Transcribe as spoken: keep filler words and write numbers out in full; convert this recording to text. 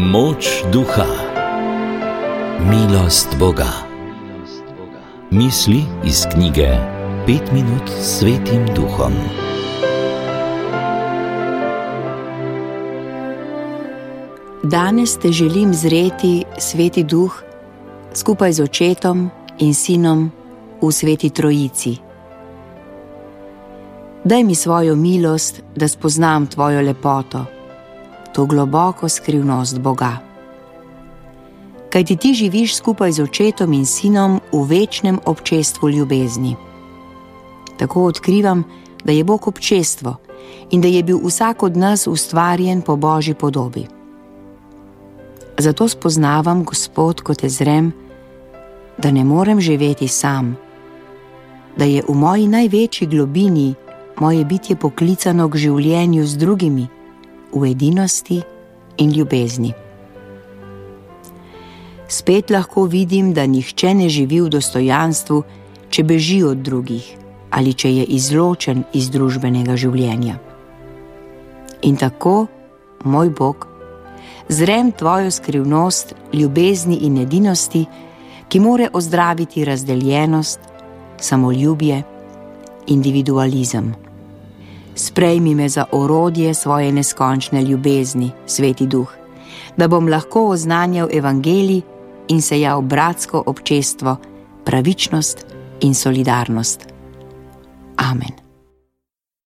Moč duha, milost Boga. Misli iz knjige Pet minut s Svetim Duhom. Danes te želim zreti, Sveti Duh, skupaj z Očetom in Sinom v Sveti Trojici. Daj mi svojo milost, da spoznam tvojo lepoto, to globoko skrivnost Boga. Kajti ti živiš skupaj z Očetom in Sinom v večnem občestvu ljubezni. Tako odkrivam, da je Bog občestvo in da je bil vsak od nas ustvarjen po Božji podobi. Zato spoznavam, Gospod, ko te zrem, da ne morem živeti sam, da je v moji največji globini moje bitje poklicano k življenju z drugimi, v edinosti in ljubezni. Spet lahko vidim, da nihče ne živi v dostojanstvu, če beži od drugih ali če je izločen iz družbenega življenja. In tako, moj Bog, zrem tvojo skrivnost ljubezni in edinosti, ki more ozdraviti razdeljenost, samoljubje, individualizem. Sprejmi me za orodje svoje neskončne ljubezni, Sveti Duh, da bom lahko oznanjal evangelij in sejal bratsko občestvo, pravičnost in solidarnost. Amen.